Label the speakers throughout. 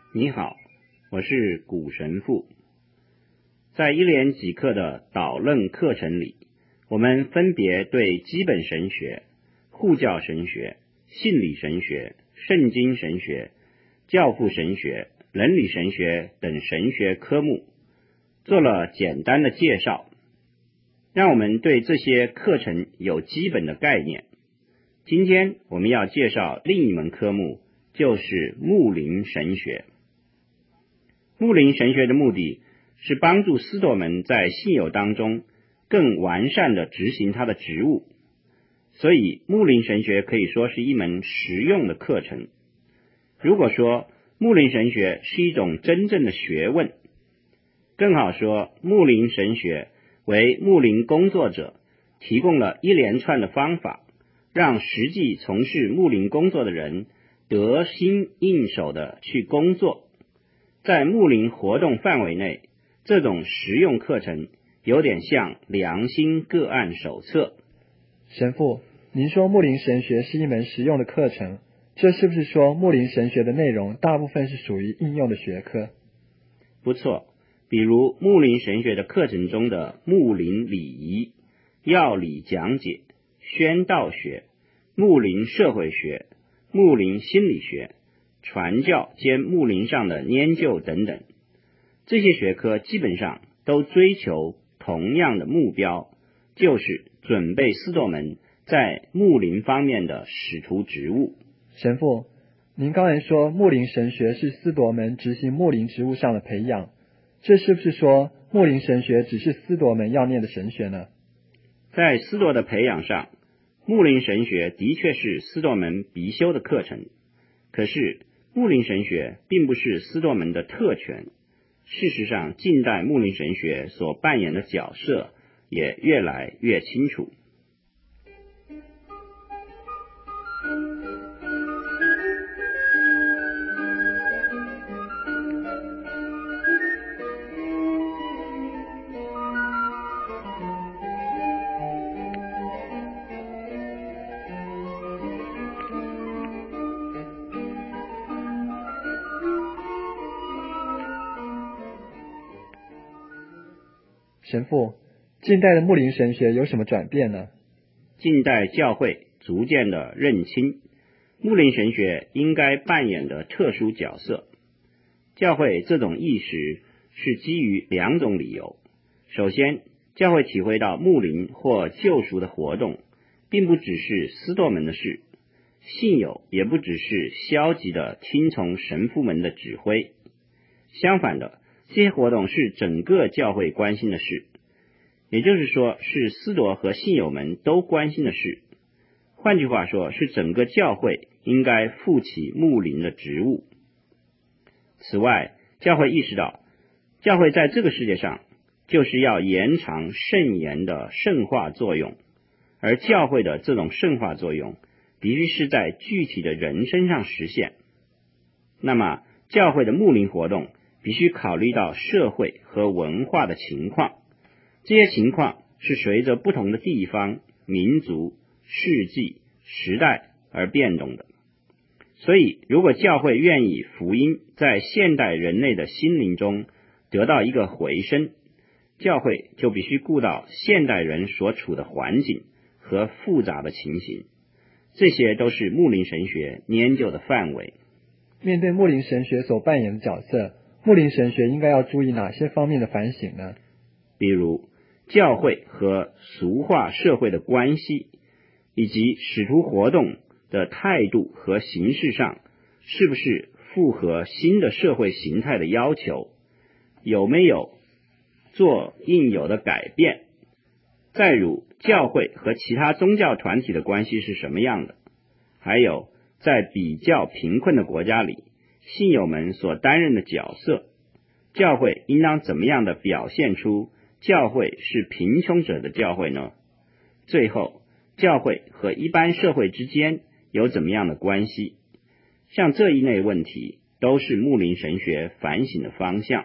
Speaker 1: 你好，我是古神父。在一连几课的导论课程里，我们分别对基本神学、护教神学、信理神学、圣经神学、教父神学、伦理神学等神学科目做了简单的介绍，让我们对这些课程有基本的概念。今天我们要介绍另一门科目，就是牧灵神学。牧灵神学的目的是帮助司铎门在信友当中更完善地执行他的职务，所以牧灵神学可以说是一门实用的课程。如果说牧灵神学是一种真正的学问，更好说牧灵神学为牧灵工作者提供了一连串的方法，让实际从事牧灵工作的人得心应手地去工作。在牧灵活动范围内，这种实用课程有点像良心个案手册。
Speaker 2: 神父，您说牧灵神学是一门实用的课程，这是不是说牧灵神学的内容大部分是属于应用的学科？
Speaker 1: 不错，比如牧灵神学的课程中的牧灵礼仪、要理讲解、宣道学、牧灵社会学、牧灵心理学、传教兼牧灵上的研究等等，这些学科基本上都追求同样的目标，就是准备司铎门在牧灵方面的使徒职务。
Speaker 2: 神父，您刚才说牧灵神学是司铎门执行牧灵职务上的培养，这是不是说牧灵神学只是司铎门要念的神学呢？
Speaker 1: 在司铎的培养上，牧灵神学的确是司铎门必修的课程，可是牧灵神学并不是司铎门的特权。事实上，近代牧灵神学所扮演的角色也越来越清楚。
Speaker 2: 神父，近代的牧灵神学有什么转变呢？
Speaker 1: 近代教会逐渐的认清牧灵神学应该扮演的特殊角色。教会这种意识是基于两种理由。首先，教会体会到牧灵或救赎的活动并不只是司铎门的事，信友也不只是消极的听从神父们的指挥。相反的，这些活动是整个教会关心的事，也就是说是司铎和信友们都关心的事。换句话说，是整个教会应该负起牧灵的职务。此外，教会意识到，教会在这个世界上就是要延长圣言的圣化作用，而教会的这种圣化作用必须是在具体的人身上实现。那么，教会的牧灵活动必须考虑到社会和文化的情况，这些情况是随着不同的地方、民族、世纪、时代而变动的。所以，如果教会愿意福音在现代人类的心灵中得到一个回声，教会就必须顾到现代人所处的环境和复杂的情形，这些都是牧灵神学研究的范围。
Speaker 2: 面对牧灵神学所扮演的角色，牧灵神学应该要注意哪些方面的反省呢？
Speaker 1: 比如教会和俗化社会的关系，以及使徒活动的态度和形式上是不是符合新的社会形态的要求，有没有做应有的改变。再如教会和其他宗教团体的关系是什么样的，还有在比较贫困的国家里，信友们所担任的角色，教会应当怎么样的表现出教会是贫穷者的教会呢？最后，教会和一般社会之间有怎么样的关系？像这一类问题都是牧灵神学反省的方向。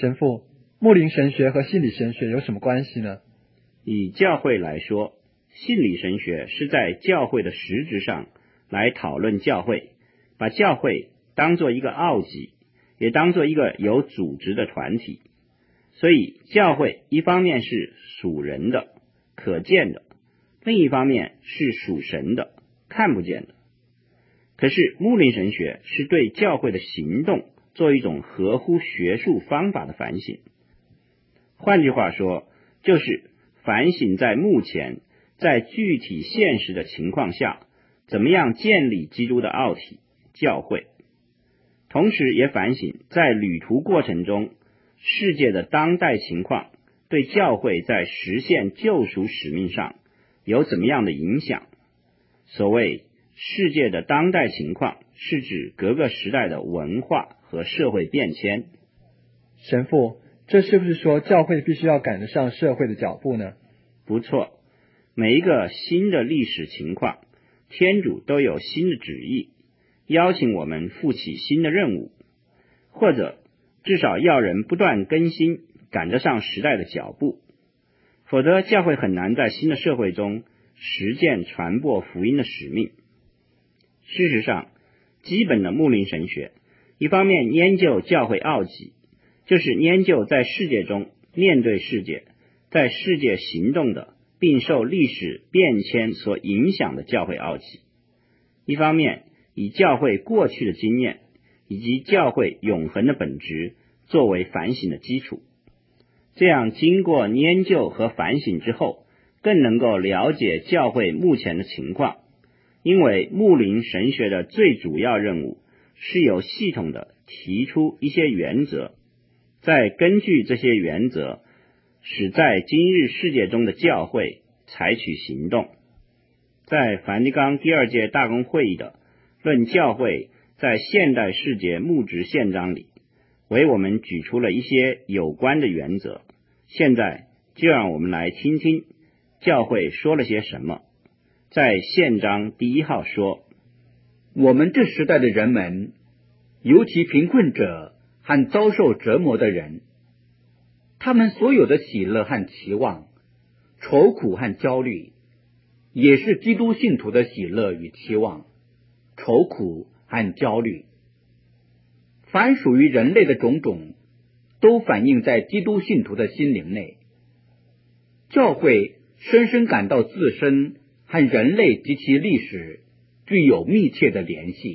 Speaker 2: 神父，牧灵神学和信理神学有什么关系呢？
Speaker 1: 以教会来说，信理神学是在教会的实质上来讨论教会，把教会当作一个奥己，也当作一个有组织的团体。所以教会一方面是属人的、可见的，另一方面是属神的、看不见的。可是牧灵神学是对教会的行动做一种合乎学术方法的反省。换句话说，就是反省在目前在具体现实的情况下，怎么样建立基督的奥体教会，同时也反省在旅途过程中世界的当代情况对教会在实现救赎使命上有怎么样的影响。所谓世界的当代情况，是指各个时代的文化和社会变迁。
Speaker 2: 神父，这是不是说教会必须要赶得上社会的脚步呢？
Speaker 1: 不错，每一个新的历史情况，天主都有新的旨意，邀请我们负起新的任务，或者至少要人不断更新，赶得上时代的脚步，否则教会很难在新的社会中实践传播福音的使命。事实上，基本的牧灵神学一方面研究教会奥己，就是研究在世界中面对世界，在世界行动的并受历史变迁所影响的教会奥己；一方面以教会过去的经验以及教会永恒的本质作为反省的基础。这样经过研究和反省之后，更能够了解教会目前的情况。因为牧灵神学的最主要任务是有系统的提出一些原则，再根据这些原则使在今日世界中的教会采取行动。在梵蒂冈第二届大公会议的论教会在现代世界牧职宪章里，为我们举出了一些有关的原则。现在就让我们来听听教会说了些什么。在宪章第1号说，
Speaker 3: 我们这时代的人们，尤其贫困者和遭受折磨的人，他们所有的喜乐和期望，愁苦和焦虑，也是基督信徒的喜乐与期望，愁苦和焦虑。凡属于人类的种种，都反映在基督信徒的心灵内。教会深深感到自身和人类及其历史具有密切的联系。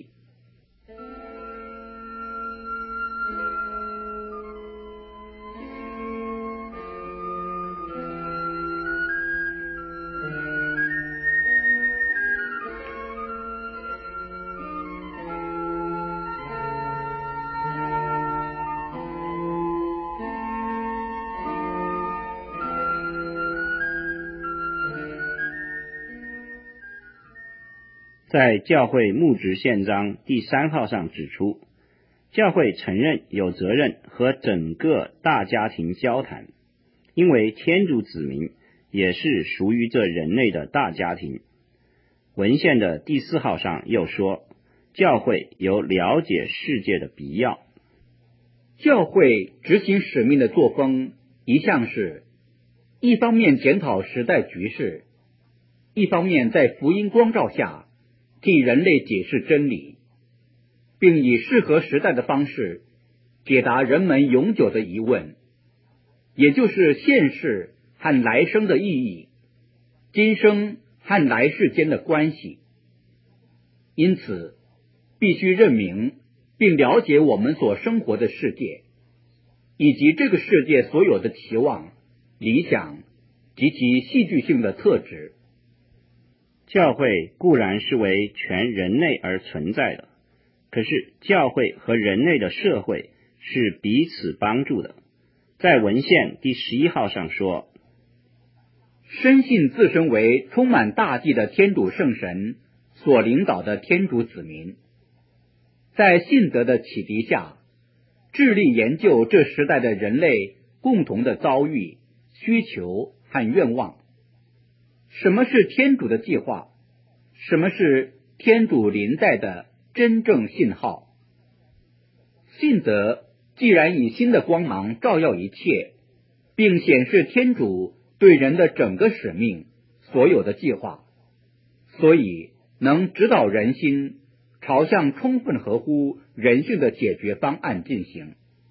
Speaker 1: 在教会牧职宪章第3号上指出，教会承认有责任和整个大家庭交谈，因为天主子民也是属于这人类的大家庭。文献的第4号上又说，教会有了解世界的必要。
Speaker 3: 教会执行使命的作风一向是一方面检讨时代局势，一方面在福音光照下替人类解释真理，并以适合时代的方式解答人们永久的疑问，也就是现世和来生的意义，今生和来世间的关系。因此必须认明并了解我们所生活的世界，以及这个世界所有的期望、理想及其戏剧性的特质。
Speaker 1: 教会固然是为全人类而存在的，可是教会和人类的社会是彼此帮助的。在文献第11号上说，
Speaker 3: 深信自身为充满大计的天主圣神所领导的天主子民，在信德的启迪下，致力研究这时代的人类共同的遭遇、需求和愿望。什么是天主的计划？什么是天主临在的真正信号？信德既然以新的光芒照耀一切，并显示天主对人的整个使命、所有的计划，所以能指导人心朝向充分合乎人性的解决方案进行。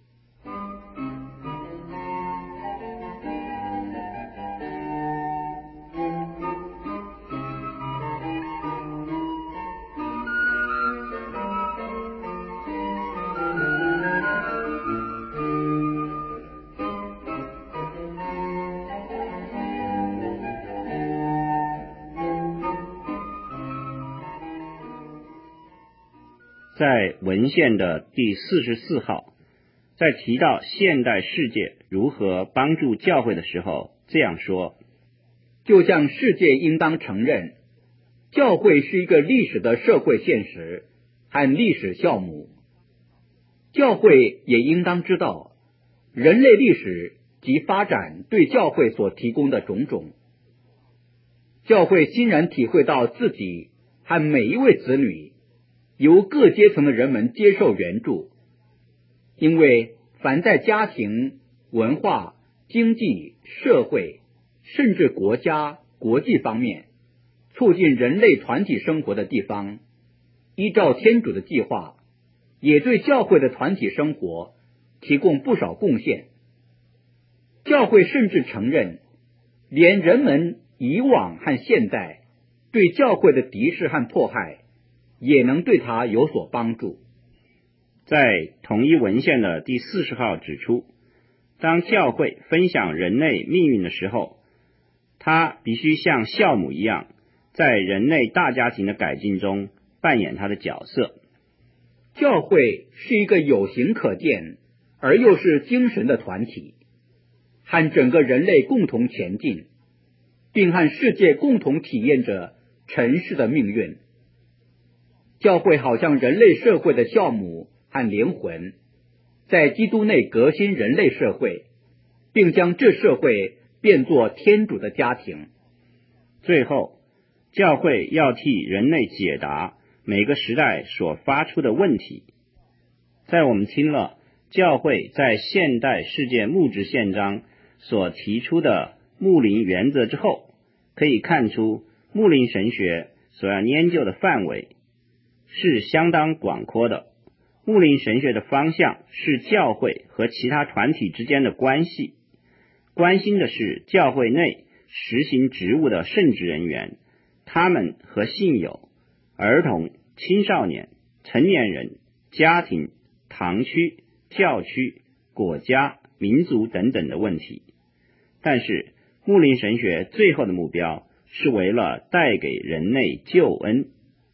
Speaker 1: 在文献的第44号，在提到现代世界如何帮助教会的时候，这样说：
Speaker 3: 就像世界应当承认，教会是一个历史的社会现实和历史酵母，教会也应当知道人类历史及发展对教会所提供的种种。教会欣然体会到自己和每一位子女由各阶层的人们接受援助，因为凡在家庭、文化、经济、社会，甚至国家、国际方面促进人类团体生活的地方，依照天主的计划，也对教会的团体生活提供不少贡献。教会甚至承认，连人们以往和现代对教会的敌视和迫害也能对他有所帮助。
Speaker 1: 在同一文献的第40号指出，当教会分享人类命运的时候，它必须像酵母一样，在人类大家庭的改进中扮演它的角色。
Speaker 3: 教会是一个有形可见而又是精神的团体，和整个人类共同前进，并和世界共同体验着尘世的命运。教会好像人类社会的酵母和灵魂，在基督内革新人类社会，并将这社会变作天主的家庭。
Speaker 1: 最后，教会要替人类解答每个时代所发出的问题。在我们听了教会在现代世界牧职宪章所提出的牧灵原则之后，可以看出牧灵神学所要研究的范围是相当广阔的。牧灵神学的方向是教会和其他团体之间的关系，关心的是教会内实行职务的圣职人员，他们和信友、儿童、青少年、成年人、家庭、堂区、教区、国家、民族等等的问题。但是牧灵神学最后的目标是为了带给人类救恩。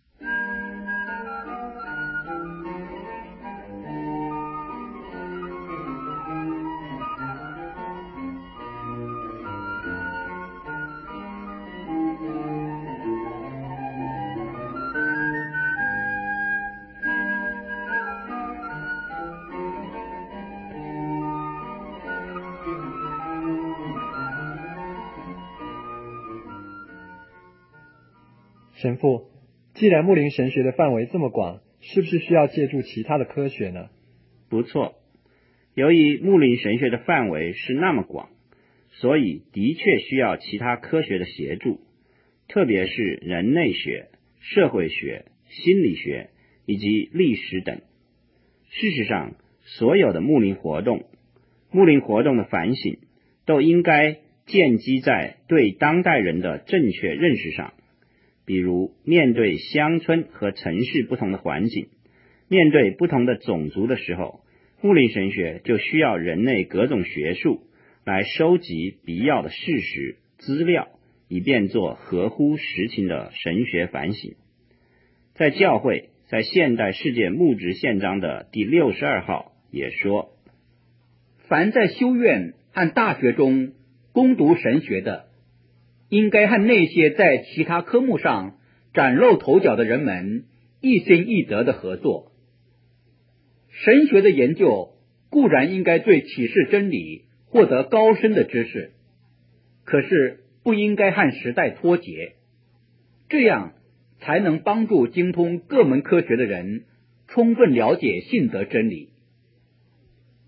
Speaker 2: 神父，既然牧灵神学的范围这么广，是不是需要借助其他的科学呢？
Speaker 1: 不错，由于牧灵神学的范围是那么广，所以的确需要其他科学的协助，特别是人类学、社会学、心理学以及历史等。事实上，所有的牧灵活动的反省都应该建基在对当代人的正确认识上。比如面对乡村和城市不同的环境，面对不同的种族的时候，牧灵神学就需要人类各种学术来收集必要的事实资料，以便做合乎实情的神学反省。在教会在现代世界牧职宪章的第62号也说，
Speaker 3: 凡在修院和大学中攻读神学的，应该和那些在其他科目上崭露头角的人们一心一德的合作。神学的研究固然应该对启示真理获得高深的知识，可是不应该和时代脱节，这样才能帮助精通各门科学的人充分了解信德真理。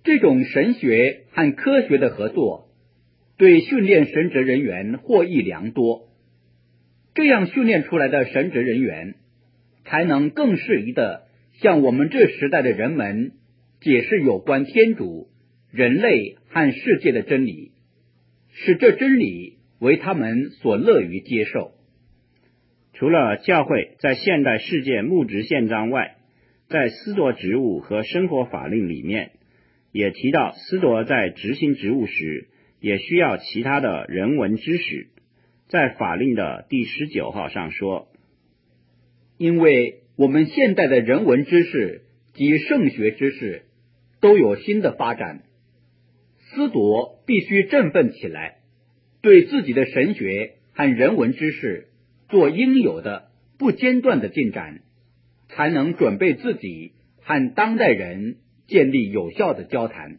Speaker 3: 这种神学和科学的合作，对训练神职人员获益良多。这样训练出来的神职人员，才能更适宜地向我们这时代的人们解释有关天主、人类和世界的真理，使这真理为他们所乐于接受。
Speaker 1: 除了教会在现代世界牧职宪章外，在司铎职务和生活法令里面，也提到司铎在执行职务时，也需要其他的人文知识。在法令的第19号上说，
Speaker 3: 因为我们现代的人文知识及圣学知识都有新的发展，司铎必须振奋起来，对自己的神学和人文知识做应有的不间断的进展，才能准备自己和当代人建立有效的交谈。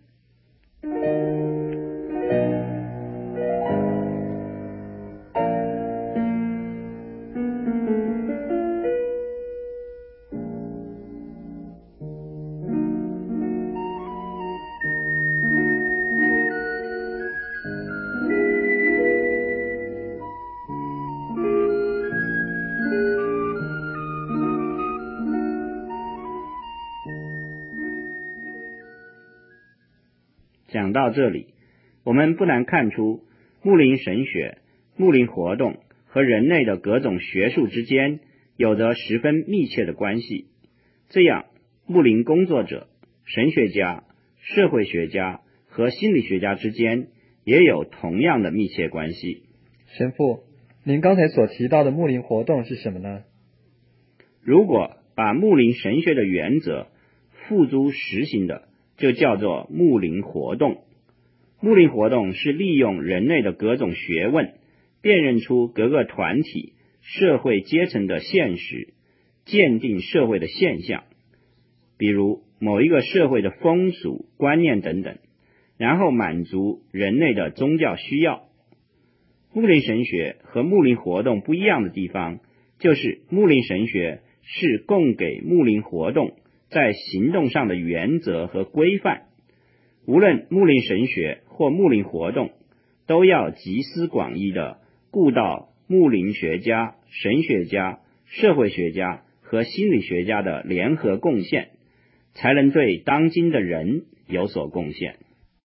Speaker 1: 讲到这里，我们不难看出牧灵神学、牧灵活动和人类的各种学术之间有着十分密切的关系。这样，牧灵工作者、神学家、社会学家和心理学家之间也有同样的密切关系。
Speaker 2: 神父，您刚才所提到的牧灵活动是什么呢？
Speaker 1: 如果把牧灵神学的原则付诸实行的，就叫做牧灵活动。牧灵活动是利用人类的各种学问，辨认出各个团体、社会阶层的现实，鉴定社会的现象，比如某一个社会的风俗、观念等等，然后满足人类的宗教需要。牧灵神学和牧灵活动不一样的地方，就是牧灵神学是供给牧灵活动在行动上的原则和规范。无论牧灵神学或牧灵活动，都要集思广益地顾到牧灵学家、神学家、社会学家和心理学家的联合贡献，才能对当今的人有所贡献。